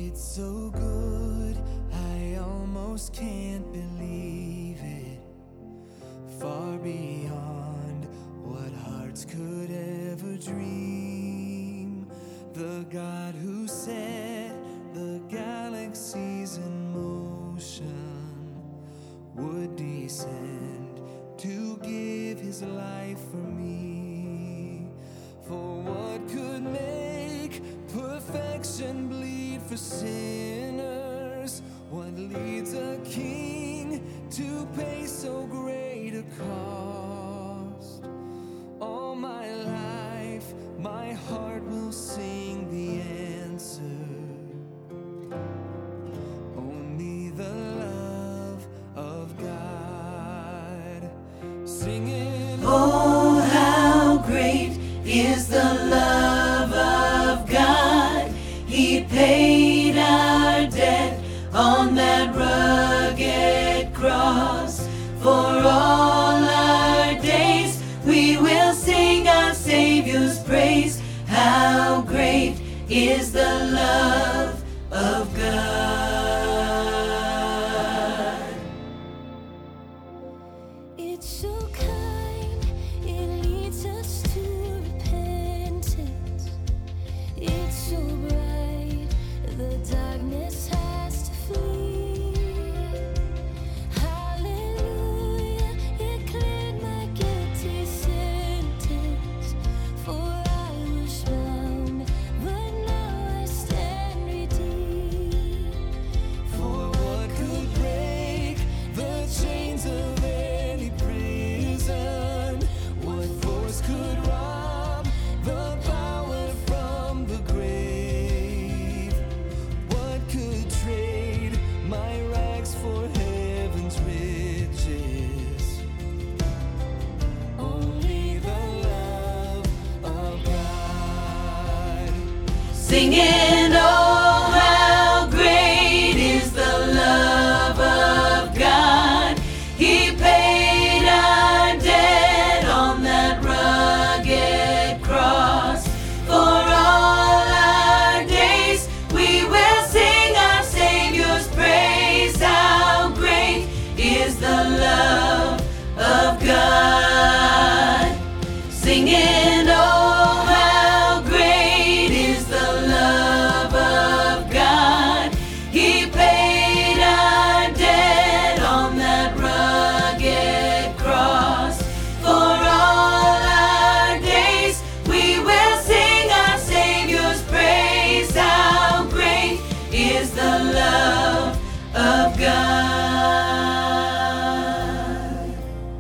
It's so good, I almost can't believe it. Far beyond what hearts could ever dream. The God who set the galaxies in motion would descend to give his life for me. For what could make perfection bleed for sinners? What leads a king to pay so great a cost? All my life, my heart will sing the answer. Only the love of God. Singing, oh, how great is the love of God. He paid our debt on that rugged cross. For all our days we will sing our Savior's praise. How great is the love of God. It's so kind, it leads us to repentance. It's so bright, the darkness has to flee. Hallelujah, it cleared my guilty sentence. For I was bound, but now I stand redeemed. for what could break the chains of any prison? What force could rob the power from the grave? What could trade my rags for heaven's riches? Only the love of God. Singing, oh, how great is the love of God. He paid our debt on that rugged cross. For all our days we will sing our Savior's praise. How great is the love of God. Singing, oh, how great is the love of God. He paid our debt on that rugged cross. For all our days we will sing our Savior's praise. How great is the love of God.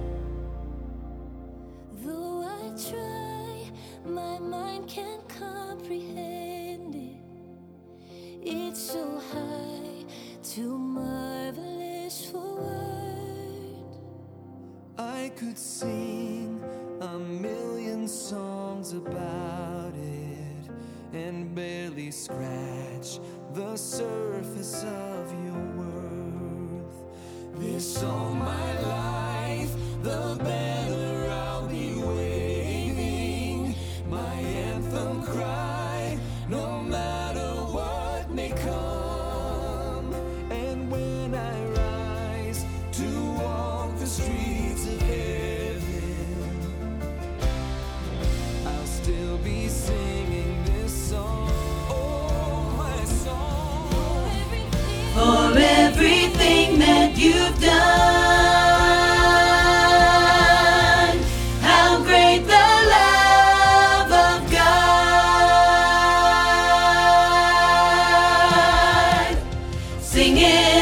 Though I try, my mind can't comprehend it. It's so high, too marvelous for words. I could sing a million songs about it and barely scratch the surface of your worth. This all my life, the better I'll be waving my anthem cry, no matter what may come. And when I rise to walk the streets of heaven, I'll still be singing this song. Oh, my song. For everything that you've done, how great the love of God. Singing,